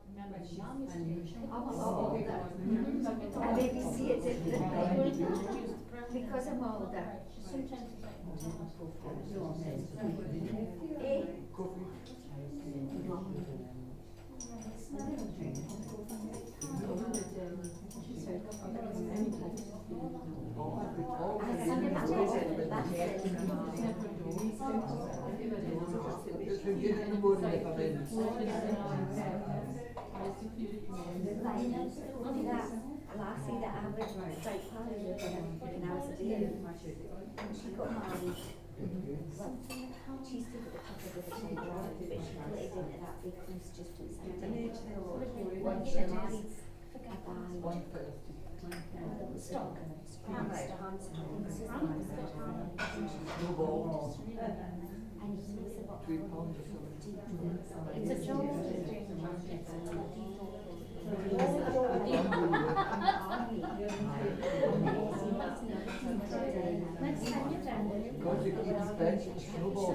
remember mom used to do I'm older. I maybe see it differently because I'm older. sometimes it's like Eh? Lassie that I was quite proud of when I was a baby. She got married. Well, she stood at the top of the tree, but she played into that big house just inside the age. When she married a guy. stock. Hamster Hansen. And he was about It's a joke to doing the market. Next time you're down there. God, you keep his bench and snowball.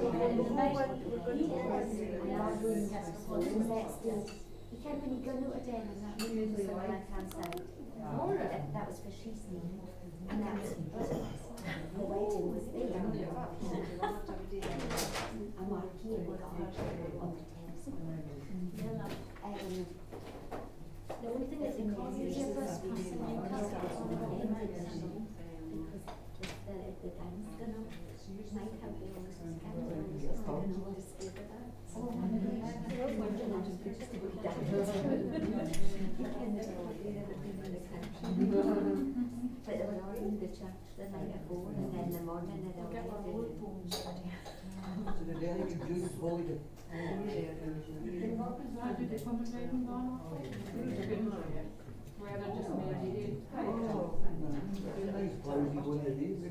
You can when you go out again and that was on the right hand side. That was for she's name. And that was the wedding was there. And Mark here we got her on the terrace. The only thing that's in cause is your first person in Newcastle because the time's gone up. Might have the longest scandal and just going to escape with that. But they were all in the church the night before and then in the morning they all So the day you can do is holy. Nice blousy one of these.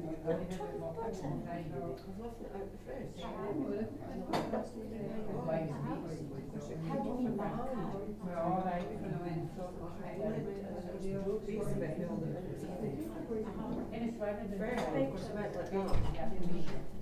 How do you